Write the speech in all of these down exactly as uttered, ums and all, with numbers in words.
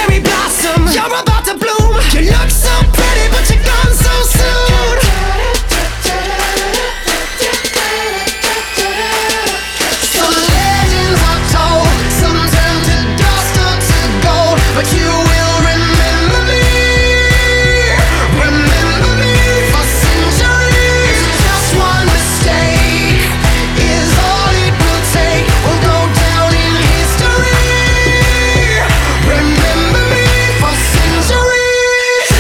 cherry blossom. You're about to bloom. You look so pretty, but you're gone so soon. Some legends are told, some turn to dust or to gold, but you will remember me. Remember me for centuries. Just one mistake is all it will take. We'll go down in history. Remember me for centuries.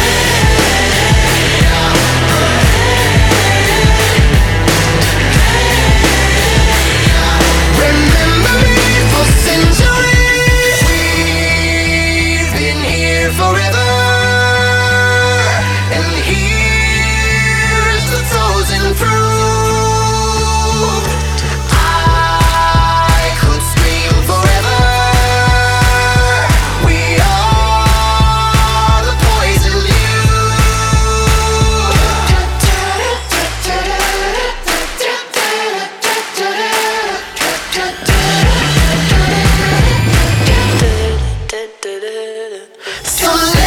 Remember me for centuries. We've been here forever, and here's the frozen proof. I could scream forever. We are the poison you. Some